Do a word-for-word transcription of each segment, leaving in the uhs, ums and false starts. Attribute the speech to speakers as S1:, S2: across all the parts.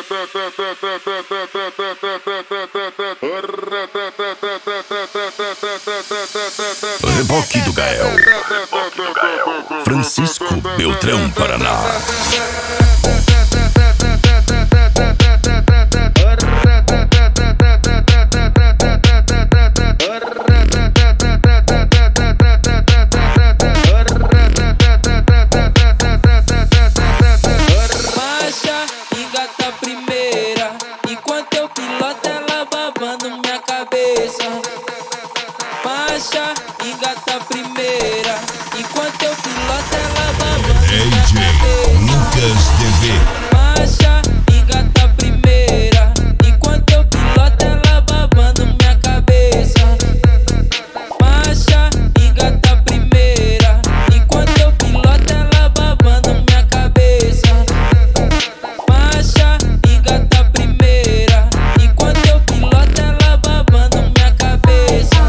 S1: Reboque do Gael. Francisco Beltrão, Paraná.
S2: Marcha, engata a primeira, enquanto eu piloto ela babando
S1: D J Lucas D V.
S2: Marcha, engata a primeira, enquanto eu piloto ela babando minha cabeça. Marcha, engata a primeira, enquanto eu piloto ela babando minha cabeça. Marcha, engata a primeira, enquanto eu piloto ela babando minha cabeça.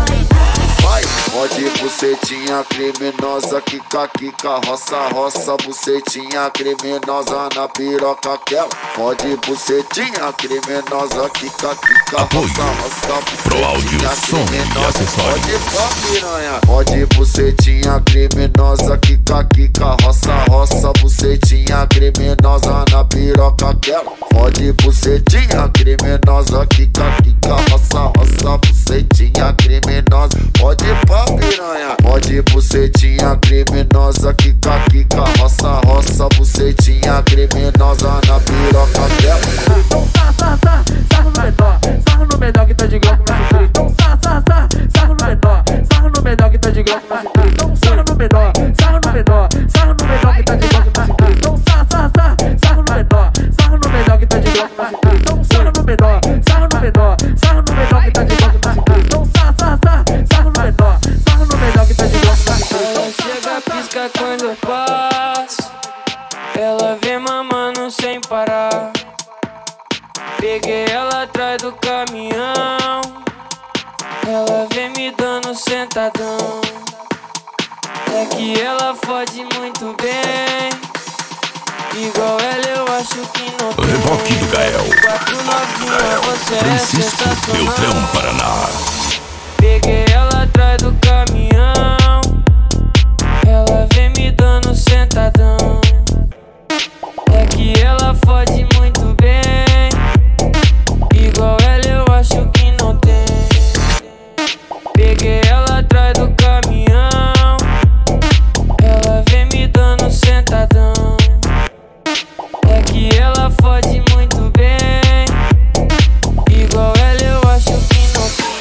S3: Pode bucetinha criminosa, quica, quica, roça, roça, bucetinha criminosa na piroca aquela. Pode bucetinha criminosa, quica, quica,
S1: Apoio
S3: roça, roça,
S1: Pro áudio, som e acessórios.
S3: Pode pô, piranha. Pode bucetinha criminosa, quica, quica, roça, roça, bucetinha criminosa na piroca aquela. Pode bucetinha criminosa, quica, quica, roça, roça, bucetinha criminosa. Pode pô, piranha. Pode bucetinha criminosa, quica, quica, roça, roça, bucetinha criminosa na piroca dela.
S4: Então sa, sa, sa, sarro no menor, sarro no menor que tá de glock na cintura. Então sa, sa, sa, sarro no menor, sarro no menor que tá de glock na cintura. Então sarro no menor, sarro no menor, sarro no menor que tá de glock na cintura. Então sa, sa, sa, sarro no menor, sarro no menor que tá de glock na cintura. Então sarro no menor, sarro no menor, sarro no menor que tá de glock na cintura. Então sa, sa, sa, sarro no menor, sarro no menor que tá de glock na cintura.
S2: Ela chega, pisca quando eu passo, ela vem mamando sem parar. Peguei ela atrás do caminhão, ela vem me dando sentadão. É que ela fode muito bem, igual ela eu acho que não tem.
S1: Reboque do Gael.
S2: Quatro novinha, você é
S1: Francisco
S2: sensacional.
S1: Beltrão, Paraná.
S2: Peguei ela atrás do caminhão, ela vem me dando sentadão. É que ela fode muito bem, igual ela eu acho que não tem. Peguei ela atrás do caminhão, ela vem me dando sentadão. É que ela fode muito bem, igual ela eu acho que não tem.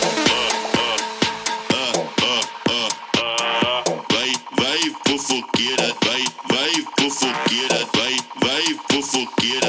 S5: Vai, vai, fofoqueira, vai, vai, fofoqueira, vai, vai, fofoqueira.